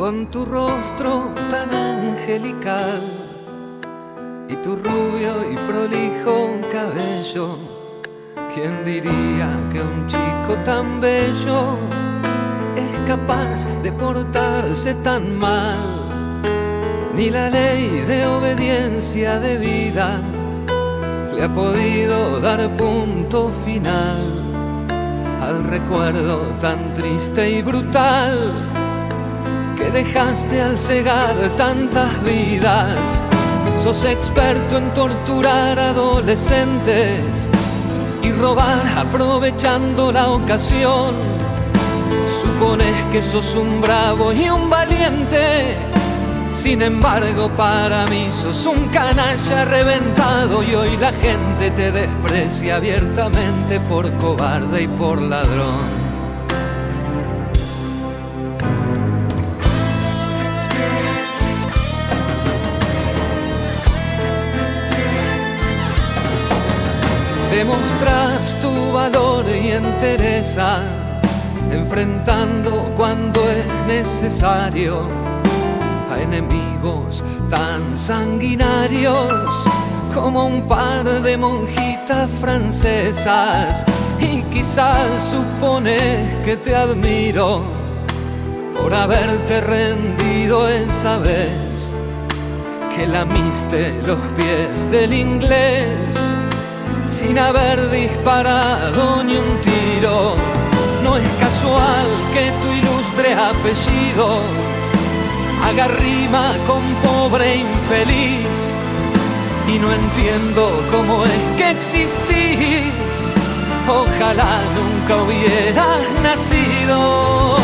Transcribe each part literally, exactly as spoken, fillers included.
con tu rostro tan angelical y tu rubio y prolijo cabello. ¿Quién diría que un chico tan bello es capaz de portarse tan mal? Ni la ley de obediencia debida le ha podido dar punto final al recuerdo tan triste y brutal que dejaste al cegar tantas vidas. Sos experto en torturar adolescentes y robar aprovechando la ocasión. Supones que sos un bravo y un valiente, sin embargo para mí sos un canalla reventado, y hoy la gente te desprecia abiertamente por cobarde y por ladrón. Demostrás tu valor y entereza, enfrentando cuando es necesario a enemigos tan sanguinarios como un par de monjitas francesas. Y quizás supones que te admiro por haberte rendido esa vez que lamiste los pies del inglés sin haber disparado ni un tiro. No es casual que tu ilustre apellido haga rima con pobre infeliz, y no entiendo cómo es que existís. Ojalá nunca hubieras nacido.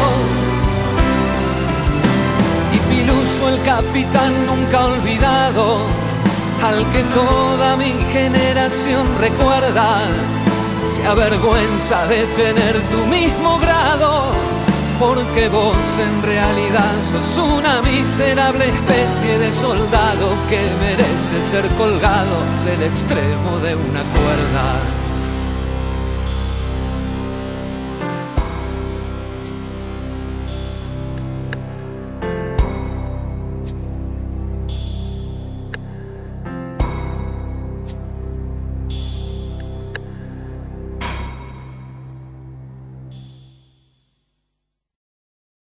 Y Piluso, el capitán nunca olvidado, al que toda mi generación recuerda, se avergüenza de tener tu mismo grado, porque vos en realidad sos una miserable especie de soldado que merece ser colgado del extremo de una cuerda.